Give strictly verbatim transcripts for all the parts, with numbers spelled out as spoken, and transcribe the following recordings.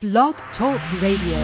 Blog Talk Radio.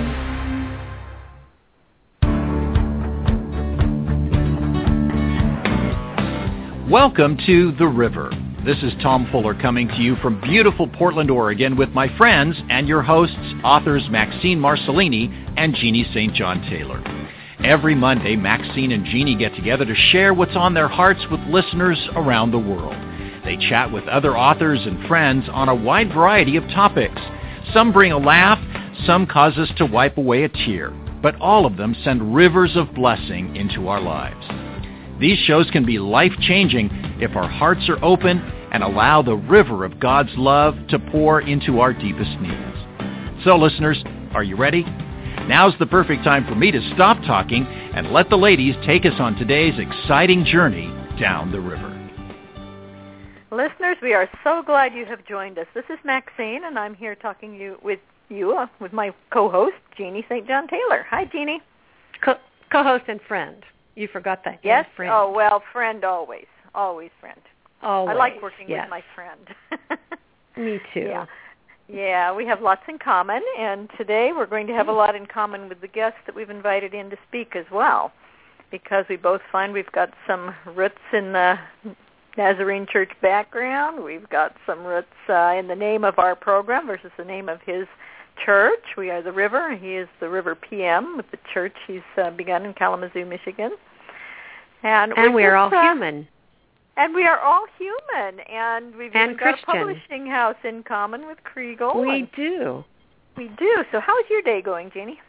Welcome to The River. This is Tom Fuller coming to you from beautiful Portland, Oregon with my friends and your hosts, authors Maxine Marcellini and Jeannie Saint John Taylor. Every Monday, Maxine and Jeannie get together to share what's on their hearts with listeners around the world. They chat with other authors and friends on a wide variety of topics. Some bring a laugh, some cause us to wipe away a tear, but all of them send rivers of blessing into our lives. These shows can be life-changing if our hearts are open and allow the river of God's love to pour into our deepest needs. So, listeners, are you ready? Now's the perfect time for me to stop talking and let the ladies take us on today's exciting journey down the river. Listeners, we are so glad you have joined us. This is Maxine, and I'm here talking you with you uh, with my co-host, Jeannie Saint John Taylor. Hi, Jeannie. Co- co-host and friend. You forgot that. Yes? Friend. Oh, well, friend always. Always friend. Always. I like working yes. with my friend. Me too. Yeah. Yeah, we have lots in common, and today we're going to have a lot in common with the guests that we've invited in to speak as well, because we both find we've got some roots in the Nazarene Church background. We've got some roots uh, in the name of our program versus the name of his church. We are the River. He is the River P M with the church he's uh, begun in Kalamazoo, Michigan. And, and we are all uh, human. And we are all human. And we've and even got Christian. a publishing house in common with Kriegel. We do. We do. So how's your day going, Jeannie?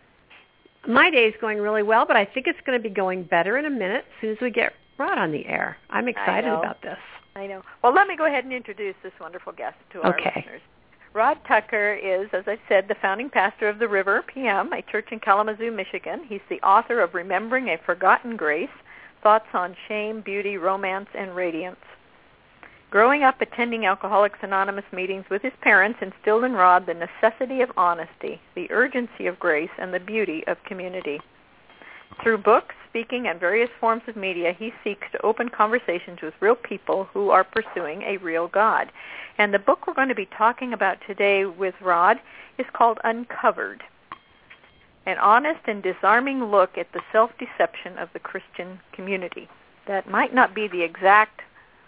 My day is going really well, but I think it's going to be going better in a minute as soon as we get Rod on the air. I'm excited about this. I know. Well, let me go ahead and introduce this wonderful guest to our okay. listeners. Rod Tucker is, as I said, the founding pastor of the River P M, a church in Kalamazoo, Michigan. He's the author of Remembering a Forgotten Grace, Thoughts on Shame, Beauty, Romance, and Radiance. Growing up attending Alcoholics Anonymous meetings with his parents instilled in Rod the necessity of honesty, the urgency of grace, and the beauty of community. Through books, speaking, and various forms of media, he seeks to open conversations with real people who are pursuing a real God. And the book we're going to be talking about today with Rod is called Uncovered, an honest and disarming look at the self-deception of the Christian community. That might not be the exact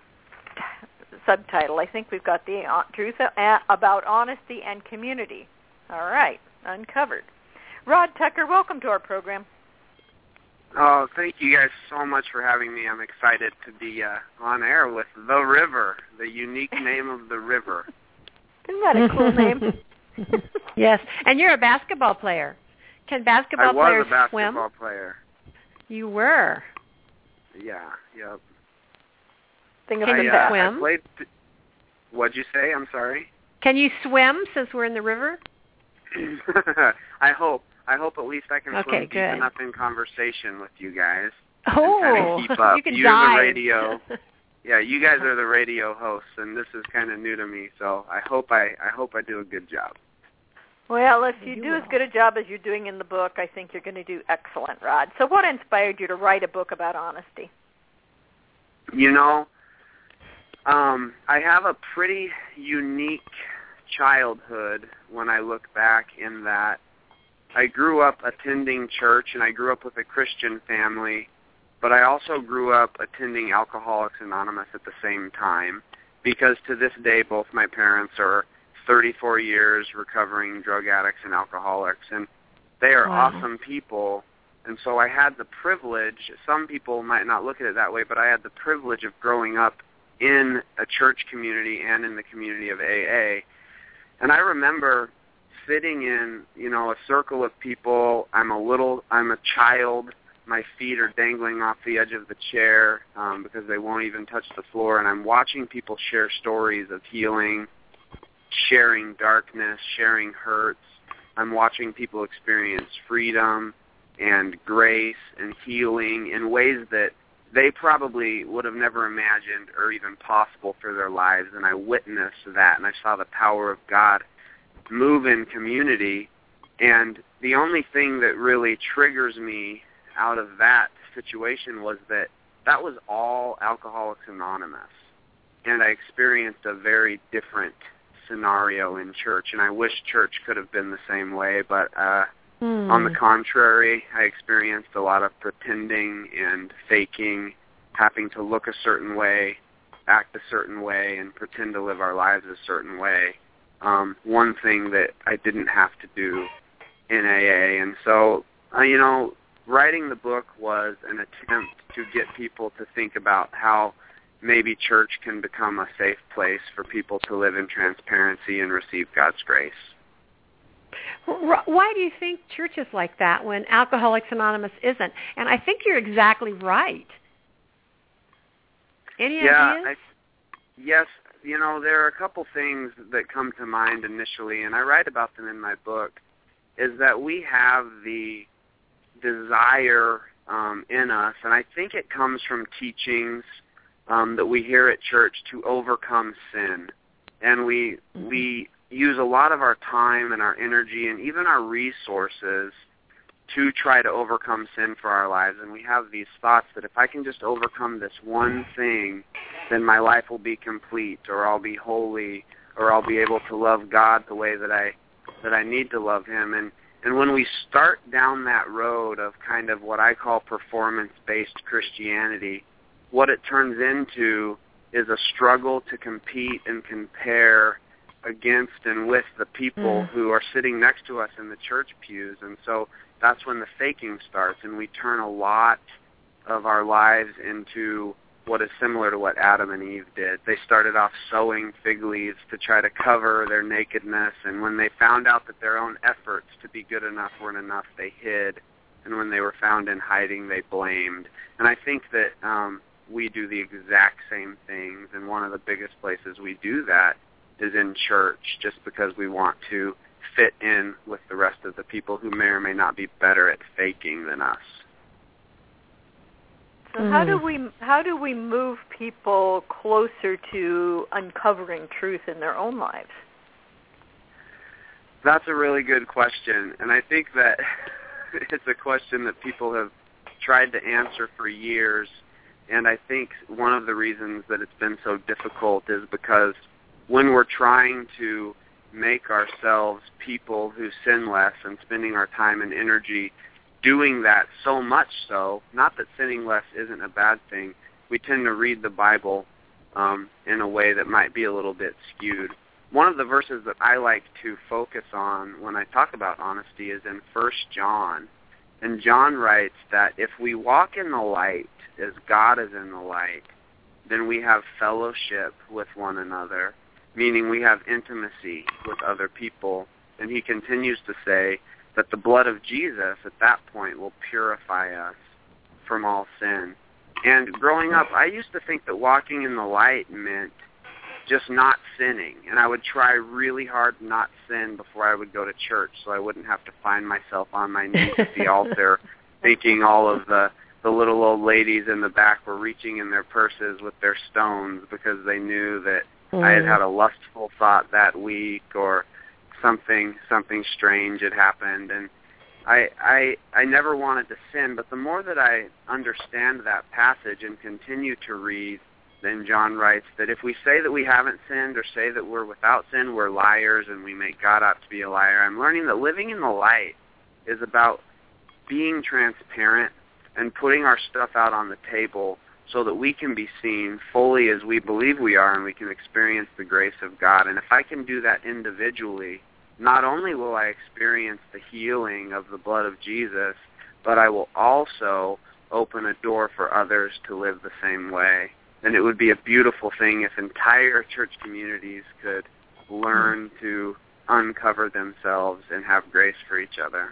t- subtitle. I think we've got the uh, truth uh, about honesty and community. All right, Uncovered. Rod Tucker, welcome to our program. Oh, thank you guys so much for having me. I'm excited to be uh, on air with The River, the unique name of the river. Isn't that a cool name? Yes, and you're a basketball player. Can basketball I was players a basketball swim? player. You were? Yeah, yep. Thing of Can the you past. swim? I played, what'd you say? I'm sorry? Can you swim since we're in the river? I hope. I hope at least I can okay, swim deep good. enough in conversation with you guys. Oh, and kind of keep up. you can You're dive. the radio. Yeah, you guys are the radio hosts, and this is kind of new to me. So I hope I, I hope I do a good job. Well, if you, you do will. as good a job as you're doing in the book, I think you're going to do excellent, Rod. So what inspired you to write a book about honesty? You know, um, I have a pretty unique childhood when I look back in that I grew up attending church, and I grew up with a Christian family, but I also grew up attending Alcoholics Anonymous at the same time, because to this day both my parents are thirty-four years recovering drug addicts and alcoholics, and they are wow. awesome people. And so I had the privilege, some people might not look at it that way, but I had the privilege of growing up in a church community and in the community of A A. And I remember sitting in, you know, a circle of people. I'm a little, I'm a child. My feet are dangling off the edge of the chair um, because they won't even touch the floor. And I'm watching people share stories of healing, sharing darkness, sharing hurts. I'm watching people experience freedom and grace and healing in ways that they probably would have never imagined or even possible for their lives. And I witnessed that, and I saw the power of God move in community. And the only thing that really triggers me out of that situation was that that was all Alcoholics Anonymous. And I experienced a very different scenario in church, and I wish church could have been the same way, but uh, mm. on the contrary, I experienced a lot of pretending and faking, having to look a certain way, act a certain way, and pretend to live our lives a certain way. Um, one thing that I didn't have to do in A A. And so, uh, you know, writing the book was an attempt to get people to think about how maybe church can become a safe place for people to live in transparency and receive God's grace. Why do you think church is like that when Alcoholics Anonymous isn't? And I think you're exactly right. Any yeah, ideas? I, yes. You know, there are a couple things that come to mind initially, and I write about them in my book, is that we have the desire um, in us, and I think it comes from teachings um, that we hear at church to overcome sin. And we mm-hmm. we use a lot of our time and our energy and even our resources to try to overcome sin for our lives. And we have these thoughts that if I can just overcome this one thing, then my life will be complete, or I'll be holy, or I'll be able to love God the way that I that I need to love Him. And and when we start down that road of kind of what I call performance-based Christianity, what it turns into is a struggle to compete and compare against and with the people mm. who are sitting next to us in the church pews. And so that's when the faking starts, and we turn a lot of our lives into what is similar to what Adam and Eve did. They started off sewing fig leaves to try to cover their nakedness, and when they found out that their own efforts to be good enough weren't enough, they hid. And when they were found in hiding, they blamed. And I think that um, we do the exact same things, and one of the biggest places we do that is in church, just because we want to fit in with the rest of the people who may or may not be better at faking than us. So mm. how do we how do we move people closer to uncovering truth in their own lives? That's a really good question, and I think that it's a question that people have tried to answer for years, and I think one of the reasons that it's been so difficult is because when we're trying to make ourselves people who sin less and spending our time and energy doing that so much so, not that sinning less isn't a bad thing, we tend to read the Bible um, in a way that might be a little bit skewed. One of the verses that I like to focus on when I talk about honesty is in First John. And John writes that if we walk in the light as God is in the light, then we have fellowship with one another, meaning we have intimacy with other people. And he continues to say that the blood of Jesus at that point will purify us from all sin. And growing up, I used to think that walking in the light meant just not sinning. And I would try really hard to not sin before I would go to church so I wouldn't have to find myself on my knees at the altar thinking all of the, the little old ladies in the back were reaching in their purses with their stones because they knew that mm. I had had a lustful thought that week, or something something strange had happened. And I, I I never wanted to sin, but the more that I understand that passage and continue to read, then John writes that if we say that we haven't sinned or say that we're without sin, we're liars and we make God out to be a liar. I'm learning that living in the light is about being transparent and putting our stuff out on the table so that we can be seen fully as we believe we are and we can experience the grace of God. And if I can do that individually, not only will I experience the healing of the blood of Jesus, but I will also open a door for others to live the same way. And it would be a beautiful thing if entire church communities could learn to uncover themselves and have grace for each other.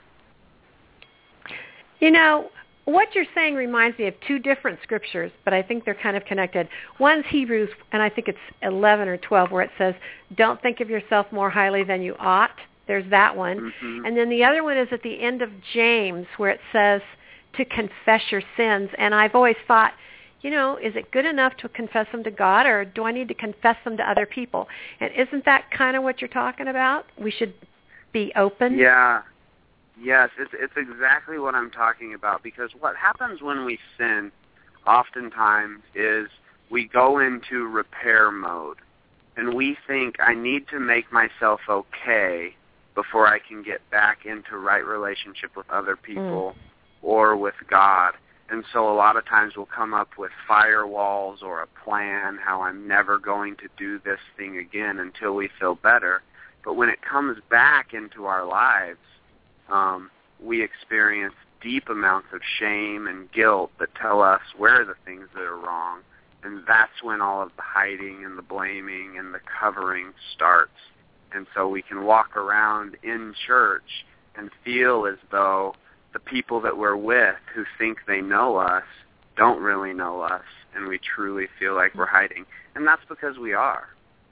You know, what you're saying reminds me of two different scriptures, but I think they're kind of connected. One's Hebrews, and I think it's eleven or twelve, where it says, don't think of yourself more highly than you ought. There's that one. Mm-hmm. And then the other one is at the end of James, where it says to confess your sins. And I've always thought, you know, is it good enough to confess them to God, or do I need to confess them to other people? And isn't that kind of what you're talking about? We should be open? Yeah. Yes, it's it's exactly what I'm talking about, because what happens when we sin oftentimes is we go into repair mode. and we think, I need to make myself okay before I can get back into right relationship with other people mm. or with God. And so a lot of times we'll come up with firewalls or a plan how I'm never going to do this thing again until we feel better. But when it comes back into our lives, um, we experience deep amounts of shame and guilt that tell us where are the things that are wrong. And that's when all of the hiding and the blaming and the covering starts. And so we can walk around in church and feel as though the people that we're with who think they know us don't really know us, and we truly feel like we're hiding. And that's because we are.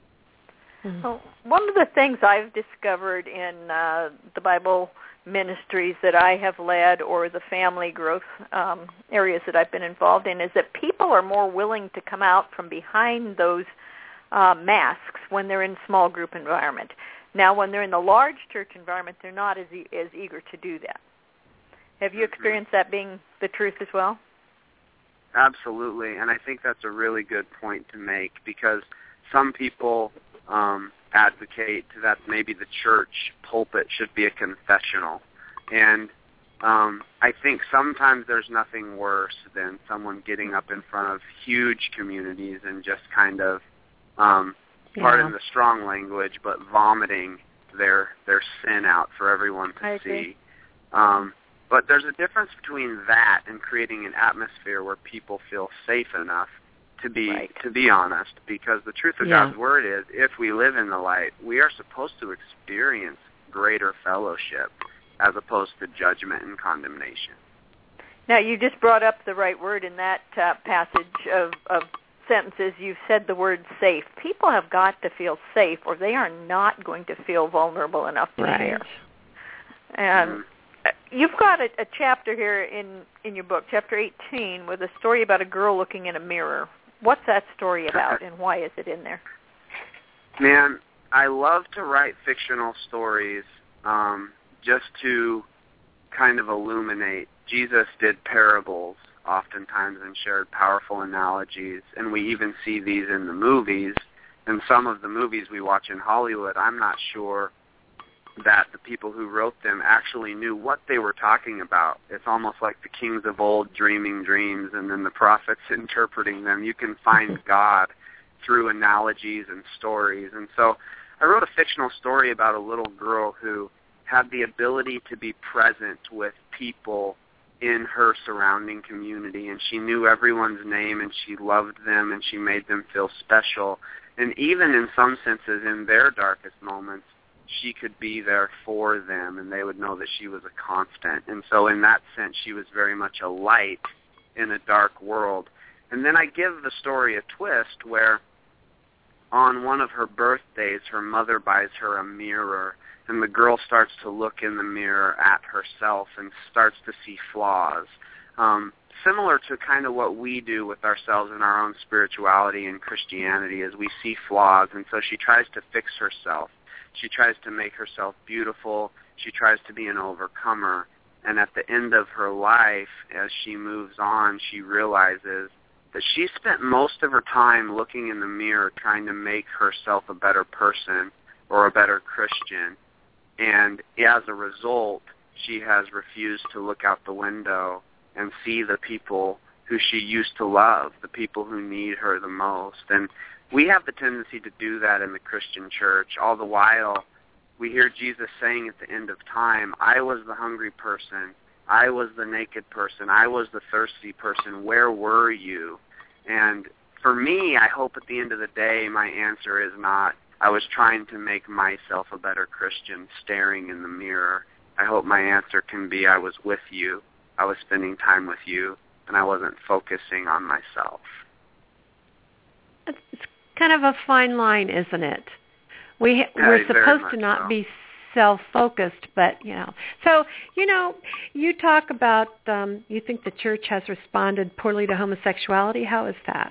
Well, one of the things I've discovered in uh, the Bible ministries that I have led or the family growth um, areas that I've been involved in is that people are more willing to come out from behind those uh, masks when they're in small group environment. Now, when they're in the large church environment, they're not as, e- as eager to do that. Have you experienced that being the truth as well? Absolutely, and I think that's a really good point to make, because some people um, advocate that maybe the church pulpit should be a confessional. And um, I think sometimes there's nothing worse than someone getting up in front of huge communities and just kind of, um, yeah. pardon the strong language, but vomiting their their sin out for everyone to I see. agree. Um, but there's a difference between that and creating an atmosphere where people feel safe enough to be right. to be honest, because the truth of yeah. God's Word is, if we live in the light, we are supposed to experience greater fellowship as opposed to judgment and condemnation. Now, you just brought up the right word in that uh, passage of, of sentences. You said the word safe. People have got to feel safe, or they are not going to feel vulnerable enough to right. share. And mm-hmm. You've got a, a chapter here in, in your book, chapter eighteen, with a story about a girl looking in a mirror. What's that story about, and why is it in there? Man, I love to write fictional stories um, just to kind of illuminate. Jesus did parables oftentimes and shared powerful analogies, and we even see these in the movies. And some of the movies we watch in Hollywood, I'm not sure that the people who wrote them actually knew what they were talking about. It's almost like the kings of old dreaming dreams and then the prophets interpreting them. You can find God through analogies and stories. And so I wrote a fictional story about a little girl who had the ability to be present with people in her surrounding community, and she knew everyone's name, and she loved them, and she made them feel special. And even in some senses, in their darkest moments, she could be there for them, and they would know that she was a constant. And so in that sense, she was very much a light in a dark world. And then I give the story a twist where on one of her birthdays, her mother buys her a mirror, and the girl starts to look in the mirror at herself and starts to see flaws. Um, similar to kind of what we do with ourselves in our own spirituality and Christianity, is we see flaws, and so she tries to fix herself. She tries to make herself beautiful. She tries to be an overcomer. And at the end of her life, as she moves on, she realizes that she spent most of her time looking in the mirror trying to make herself a better person or a better Christian. And as a result, she has refused to look out the window and see the people who she used to love, the people who need her the most. And we have the tendency to do that in the Christian church. All the while, we hear Jesus saying at the end of time, I was the hungry person. I was the naked person. I was the thirsty person. Where were you? And for me, I hope at the end of the day, my answer is not, I was trying to make myself a better Christian, staring in the mirror. I hope my answer can be, I was with you. I was spending time with you, and I wasn't focusing on myself. It's kind of a fine line, isn't it? We yeah, we're supposed to not so. be self-focused, but you know. So you know, you talk about um, you think the church has responded poorly to homosexuality. How is that?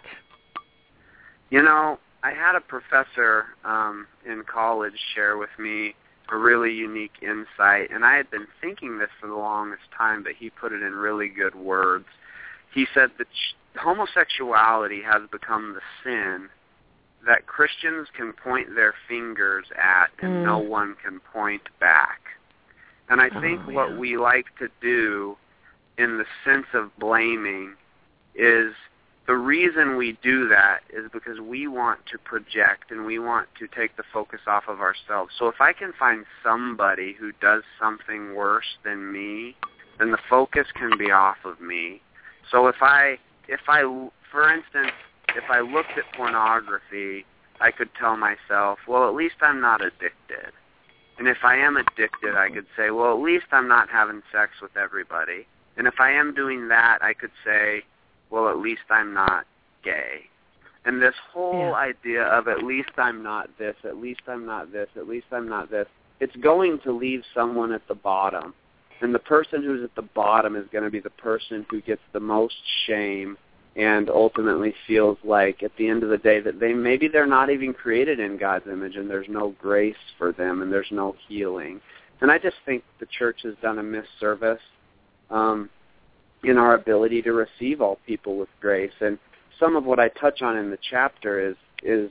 You know, I had a professor um, in college share with me a really unique insight, and I had been thinking this for the longest time, but he put it in really good words. He said that ch- homosexuality has become the sin that Christians can point their fingers at and mm. no one can point back. And I think oh, yeah. what we like to do in the sense of blaming is the reason we do that is because we want to project and we want to take the focus off of ourselves. So if I can find somebody who does something worse than me, then the focus can be off of me. So if I, if I, for instance, if I looked at pornography, I could tell myself, well, at least I'm not addicted. And if I am addicted, I could say, well, at least I'm not having sex with everybody. And if I am doing that, I could say, well, at least I'm not gay. And this whole yeah. idea of at least I'm not this, at least I'm not this, at least I'm not this, it's going to leave someone at the bottom. And the person who's at the bottom is going to be the person who gets the most shame and ultimately feels like at the end of the day that they maybe they're not even created in God's image and there's no grace for them and there's no healing. And I just think the church has done a misservice um, in our ability to receive all people with grace. And some of what I touch on in the chapter is is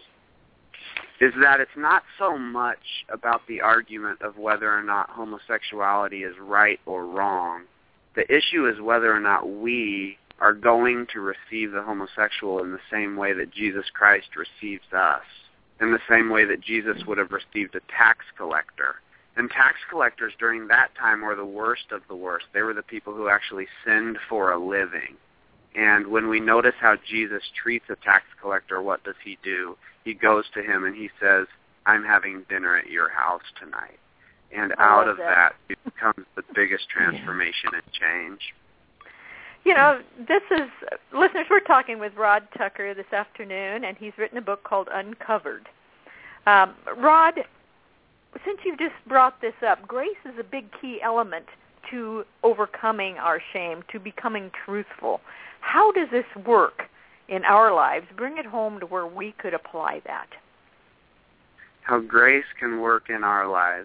is that it's not so much about the argument of whether or not homosexuality is right or wrong. The issue is whether or not we are going to receive the homosexual in the same way that Jesus Christ receives us, in the same way that Jesus would have received a tax collector. And tax collectors during that time were the worst of the worst. They were the people who actually sinned for a living. And when we notice how Jesus treats a tax collector, what does he do? He goes to him and he says, I'm having dinner at your house tonight. And I out of that. that becomes the biggest transformation and change. You know, this is, listeners, we're talking with Rod Tucker this afternoon, and he's written a book called Uncovered. Um, Rod, since you've just brought this up, grace is a big key element to overcoming our shame, to becoming truthful. How does this work in our lives? Bring it home to where we could apply that. How grace can work in our lives.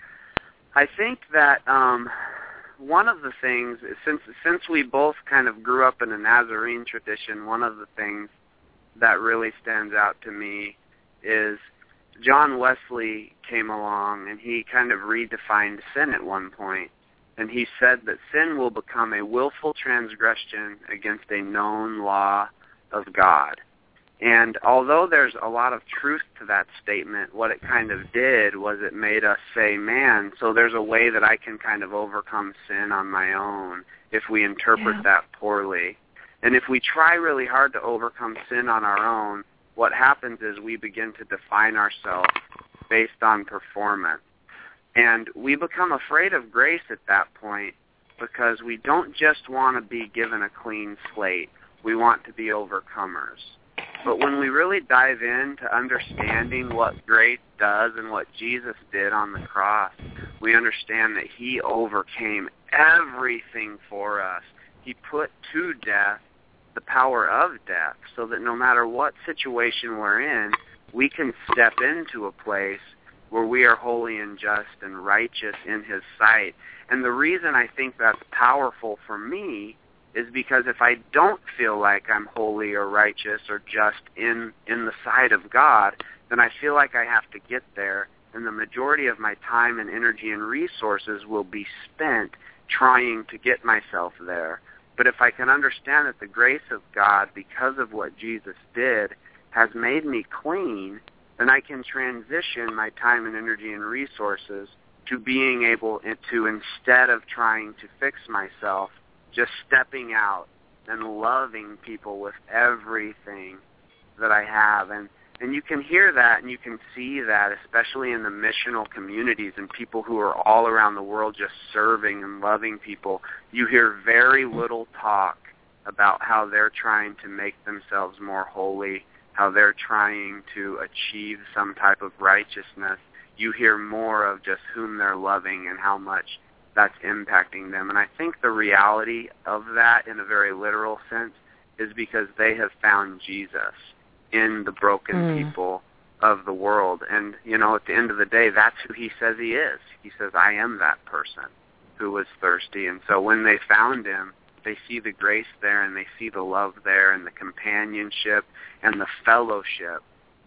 I think that um, one of the things, since since we both kind of grew up in a Nazarene tradition, one of the things that really stands out to me is John Wesley came along and he kind of redefined sin at one point. And he said that sin will become a willful transgression against a known law of God. And although there's a lot of truth to that statement, what it kind of did was it made us say, man, so there's a way that I can kind of overcome sin on my own if we interpret yeah. that poorly. And if we try really hard to overcome sin on our own, what happens is we begin to define ourselves based on performance. And we become afraid of grace at that point because we don't just want to be given a clean slate. We want to be overcomers. But when we really dive into understanding what grace does and what Jesus did on the cross, we understand that he overcame everything for us. He put to death the power of death so that no matter what situation we're in, we can step into a place where we are holy and just and righteous in his sight. And the reason I think that's powerful for me is because if I don't feel like I'm holy or righteous or just in, in the sight of God, then I feel like I have to get there, and the majority of my time and energy and resources will be spent trying to get myself there. But if I can understand that the grace of God, because of what Jesus did, has made me clean, then I can transition my time and energy and resources to being able to, instead of trying to fix myself, just stepping out and loving people with everything that I have. And, and you can hear that and you can see that, especially in the missional communities and people who are all around the world just serving and loving people. You hear very little talk about how they're trying to make themselves more holy, how they're trying to achieve some type of righteousness. You hear more of just whom they're loving and how much that's impacting them. And I think the reality of that in a very literal sense is because they have found Jesus in the broken mm. people of the world. And, you know, at the end of the day, that's who he says he is. He says, I am that person who was thirsty. And so when they found him, they see the grace there and they see the love there and the companionship and the fellowship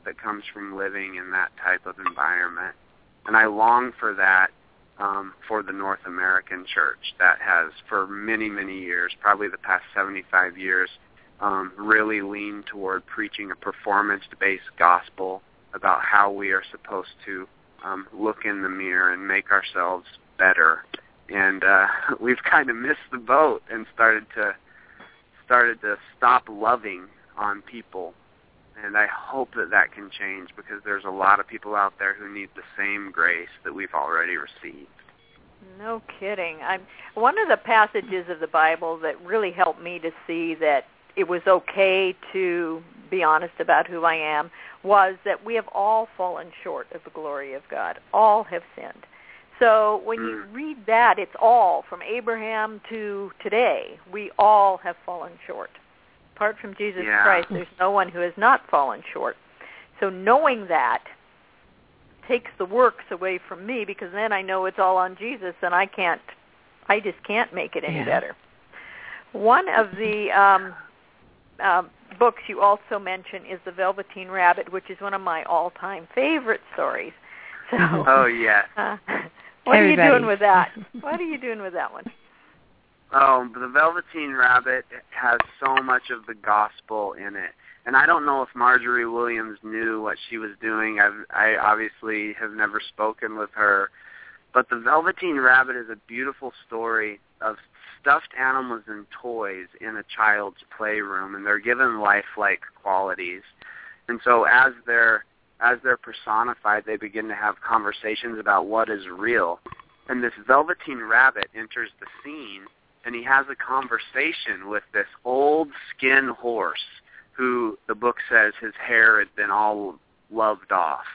that comes from living in that type of environment. And I long for that um, for the North American church that has, for many, many years, probably the past seventy-five years, um, really leaned toward preaching a performance-based gospel about how we are supposed to um, look in the mirror and make ourselves better. And uh, we've kind of missed the boat and started to started to stop loving on people. And I hope that that can change, because there's a lot of people out there who need the same grace that we've already received. No kidding. I'm, one of the passages of the Bible that really helped me to see that it was okay to be honest about who I am was that we have all fallen short of the glory of God. All have sinned. So when mm. you read that, it's all, from Abraham to today, we all have fallen short. Apart from Jesus yeah. Christ, there's no one who has not fallen short. So knowing that takes the works away from me, because then I know it's all on Jesus, and I can't, I just can't make it any yeah. better. One of the um, uh, books you also mentioned is The Velveteen Rabbit, which is one of my all-time favorite stories. So, oh, yeah. Uh, what Everybody. are you doing with that? What are you doing with that one? Oh, The Velveteen Rabbit has so much of the gospel in it. And I don't know if Marjorie Williams knew what she was doing. I've, I obviously have never spoken with her. But The Velveteen Rabbit is a beautiful story of stuffed animals and toys in a child's playroom, and they're given lifelike qualities. And so as they're, as they're personified, they begin to have conversations about what is real. And this Velveteen Rabbit enters the scene, and he has a conversation with this old skin horse who the book says his hair had been all loved off.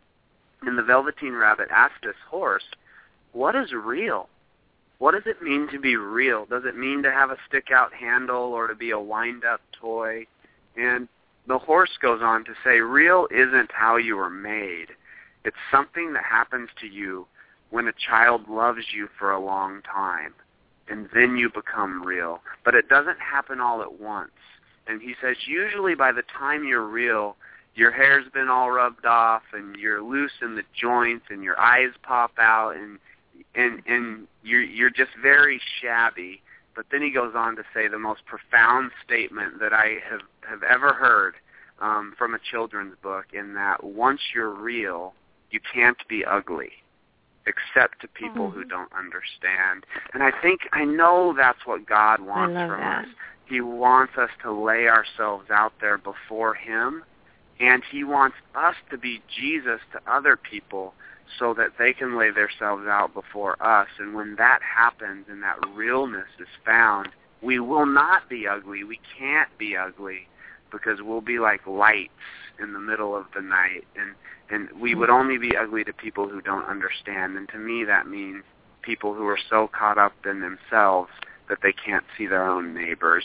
And the Velveteen Rabbit asks this horse, what is real? What does it mean to be real? Does it mean to have a stick-out handle or to be a wind-up toy? And the horse goes on to say, real isn't how you were made. It's something that happens to you when a child loves you for a long time, and then you become real. But it doesn't happen all at once. And he says, usually by the time you're real, your hair's been all rubbed off, and you're loose in the joints, and your eyes pop out, and and and you're you're just very shabby. But then he goes on to say the most profound statement that I have, have ever heard um, from a children's book, in that once you're real, you can't be ugly, except to people mm-hmm. who don't understand. And I think, I know that's what God wants from that. us. He wants us to lay ourselves out there before him, and he wants us to be Jesus to other people so that they can lay themselves out before us. And when that happens and that realness is found, we will not be ugly. We can't be ugly, because we'll be like lights in the middle of the night, and, and we would only be ugly to people who don't understand. And to me, that means people who are so caught up in themselves that they can't see their own neighbors.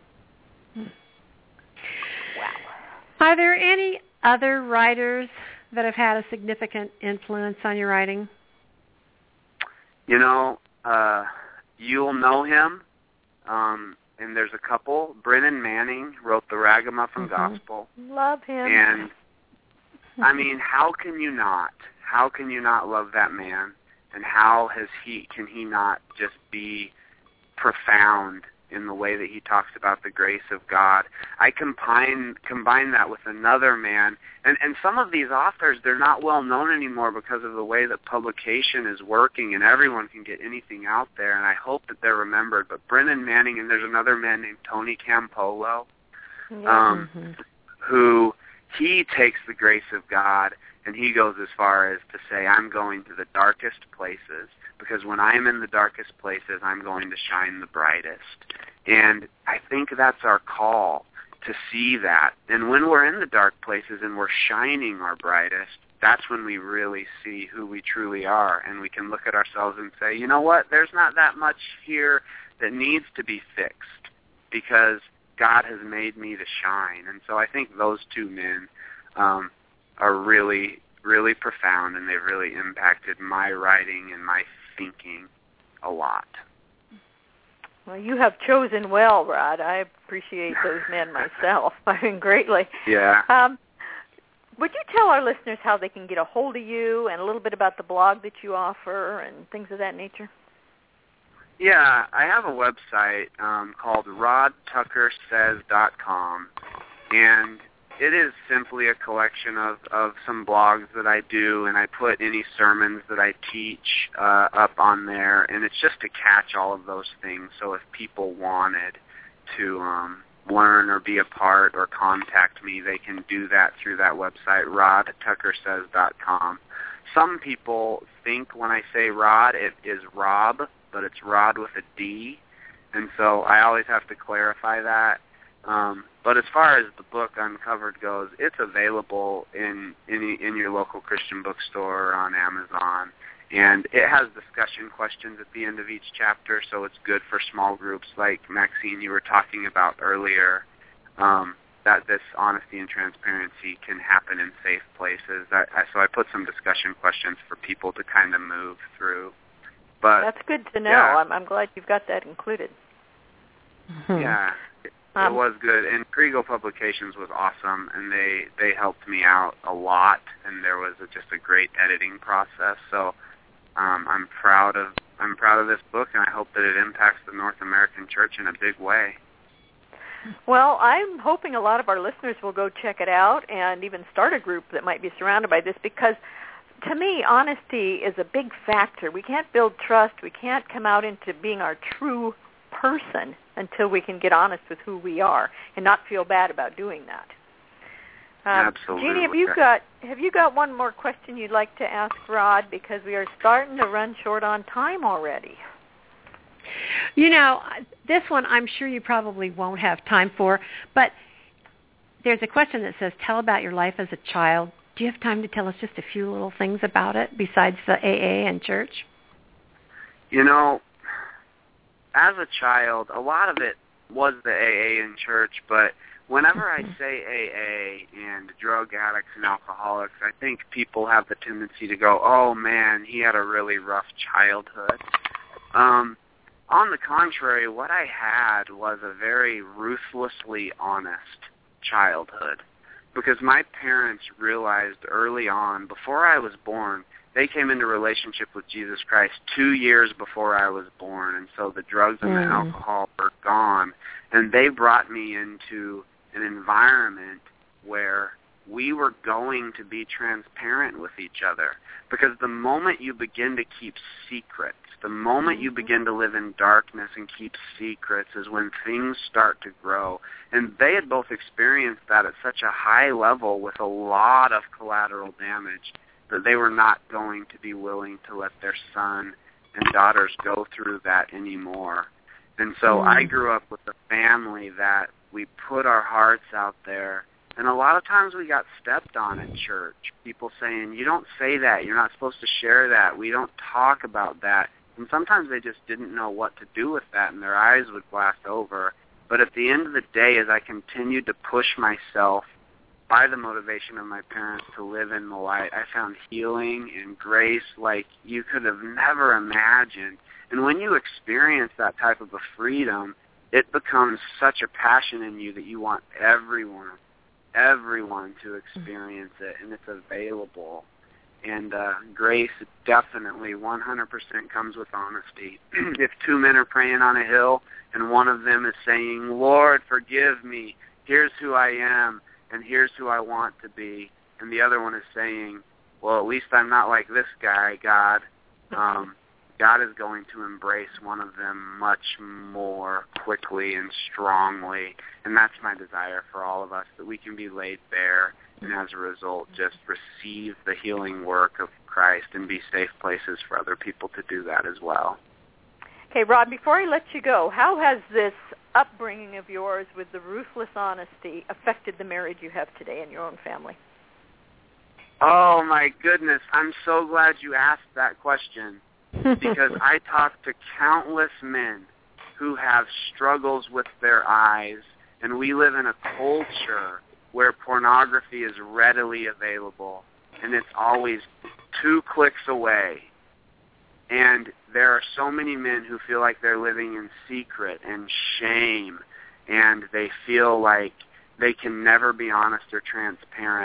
Wow. Are there any other writers that have had a significant influence on your writing? You know, uh, you'll know him, um, and there's a couple. Brennan Manning wrote the Ragamuffin mm-hmm. Gospel. Love him. And, I mean, how can you not? How can you not love that man? And how has he? Can he not just be profound in the way that he talks about the grace of God? I combine combine that with another man, and, and some of these authors, they're not well known anymore because of the way that publication is working, and everyone can get anything out there, and I hope that they're remembered. But Brennan Manning, and there's another man named Tony Campolo, um, mm-hmm. who he takes the grace of God, and he goes as far as to say, I'm going to the darkest places, because when I'm in the darkest places, I'm going to shine the brightest. And I think that's our call, to see that. And when we're in the dark places and we're shining our brightest, that's when we really see who we truly are. And we can look at ourselves and say, you know what, there's not that much here that needs to be fixed, because God has made me to shine. And so I think those two men um, are really, really profound, and they've really impacted my writing and my thinking a lot. Well, you have chosen well, Rod. I appreciate those men myself. I mean, greatly. Yeah. Um, would you tell our listeners how they can get a hold of you and a little bit about the blog that you offer and things of that nature? Yeah, I have a website um, called rod tucker says dot com, and it is simply a collection of, of some blogs that I do, and I put any sermons that I teach uh, up on there, and it's just to catch all of those things. So if people wanted to um, learn or be a part or contact me, they can do that through that website, rod tucker says dot com. Some people think when I say Rod, it is Rob, but it's Rod with a D, and so I always have to clarify that. Um, but as far as the book Uncovered goes, it's available in in, in your local Christian bookstore or on Amazon, and it has discussion questions at the end of each chapter, so it's good for small groups like Maxine you were talking about earlier, um, that this honesty and transparency can happen in safe places. I, I, so I put some discussion questions for people to kind of move through. But that's good to know. Yeah. I'm, I'm glad you've got that included. Yeah. Um, it was good, and Kriegel Publications was awesome, and they, they helped me out a lot, and there was a, just a great editing process. So um, I'm proud of I'm proud of this book, and I hope that it impacts the North American church in a big way. Well, I'm hoping a lot of our listeners will go check it out and even start a group that might be surrounded by this, because to me, honesty is a big factor. We can't build trust. We can't come out into being our true person until we can get honest with who we are and not feel bad about doing that. Um, Absolutely. Jeannie, have you got have you got one more question you'd like to ask Rod, because we are starting to run short on time already? You know, this one I'm sure you probably won't have time for, but there's a question that says, tell about your life as a child. Do you have time to tell us just a few little things about it besides the A A and church? You know, as a child, a lot of it was the A A and church, but whenever I say A A and drug addicts and alcoholics, I think people have the tendency to go, oh man, he had a really rough childhood. Um, on the contrary, what I had was a very ruthlessly honest childhood, because my parents realized early on, before I was born, they came into relationship with Jesus Christ two years before I was born, and so the drugs and mm. the alcohol were gone, and they brought me into an environment where we were going to be transparent with each other, because the moment you begin to keep secrets, the moment you begin to live in darkness and keep secrets is when things start to grow. And they had both experienced that at such a high level with a lot of collateral damage that they were not going to be willing to let their son and daughters go through that anymore. And so mm. I grew up with a family that we put our hearts out there, and a lot of times we got stepped on at church. People saying, you don't say that, you're not supposed to share that, we don't talk about that. And sometimes they just didn't know what to do with that, and their eyes would glass over. But at the end of the day, as I continued to push myself by the motivation of my parents to live in the light, I found healing and grace like you could have never imagined. And when you experience that type of a freedom, it becomes such a passion in you that you want everyone, everyone to experience it, and it's available. And uh, grace definitely one hundred percent comes with honesty. If two men are praying on a hill and one of them is saying, Lord, forgive me, here's who I am, and here's who I want to be, and the other one is saying, well, at least I'm not like this guy, God, um, God is going to embrace one of them much more quickly and strongly, and that's my desire for all of us, that we can be laid bare and as a result just receive the healing work of Christ and be safe places for other people to do that as well. Okay, Rod, before I let you go, how has this upbringing of yours with the ruthless honesty affected the marriage you have today in your own family? Oh, my goodness. I'm so glad you asked that question, because I talk to countless men who have struggles with their eyes, and we live in a culture where pornography is readily available, and it's always two clicks away. And there are so many men who feel like they're living in secret and shame, and they feel like they can never be honest or transparent.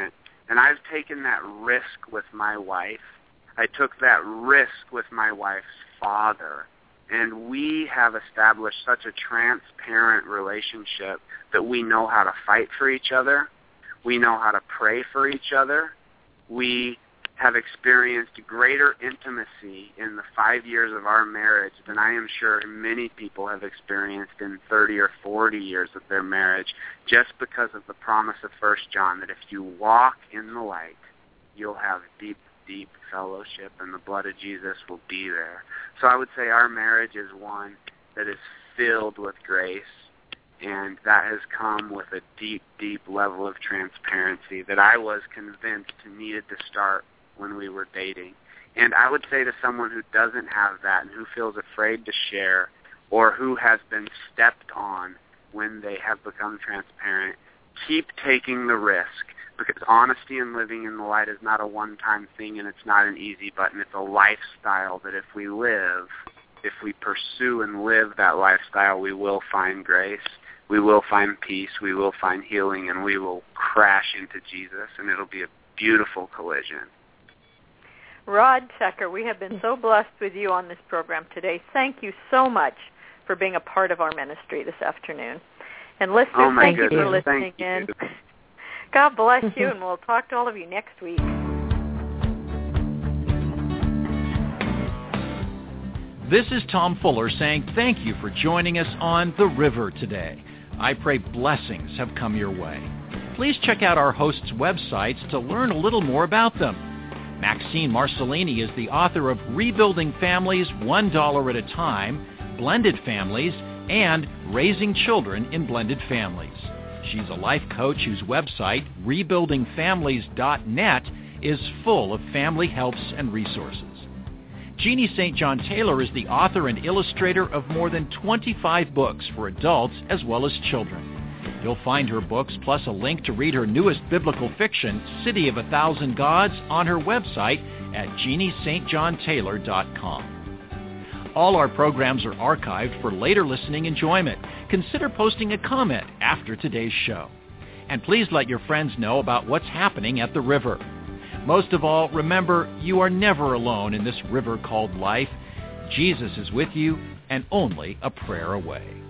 And I've taken that risk with my wife. I took that risk with my wife's father. And we have established such a transparent relationship that we know how to fight for each other. We know how to pray for each other. We have experienced greater intimacy in the five years of our marriage than I am sure many people have experienced in thirty or forty years of their marriage, just because of the promise of First John that if you walk in the light, you'll have deep, deep fellowship, and the blood of Jesus will be there. So I would say our marriage is one that is filled with grace, and that has come with a deep, deep level of transparency that I was convinced needed to start when we were dating. And I would say to someone who doesn't have that and who feels afraid to share, or who has been stepped on when they have become transparent, keep taking the risk, because honesty and living in the light is not a one-time thing, and it's not an easy button. It's a lifestyle that if we live, if we pursue and live that lifestyle, we will find grace, we will find peace, we will find healing, and we will crash into Jesus, and it'll be a beautiful collision. Rod Tucker, we have been so blessed with you on this program today. Thank you so much for being a part of our ministry this afternoon. And listeners, oh my thank goodness. you for listening thank in. You. God bless you, and we'll talk to all of you next week. This is Tom Fuller saying thank you for joining us on The River today. I pray blessings have come your way. Please check out our hosts' websites to learn a little more about them. Maxine Marcellini is the author of Rebuilding Families One Dollar at a Time, Blended Families, and Raising Children in Blended Families. She's a life coach whose website, rebuilding families dot net, is full of family helps and resources. Jeannie Saint John Taylor is the author and illustrator of more than twenty-five books for adults as well as children. You'll find her books plus a link to read her newest biblical fiction, City of a Thousand Gods, on her website at jeannie st john taylor dot com. All our programs are archived for later listening enjoyment. Consider posting a comment after today's show. And please let your friends know about what's happening at the river. Most of all, remember, you are never alone in this river called life. Jesus is with you and only a prayer away.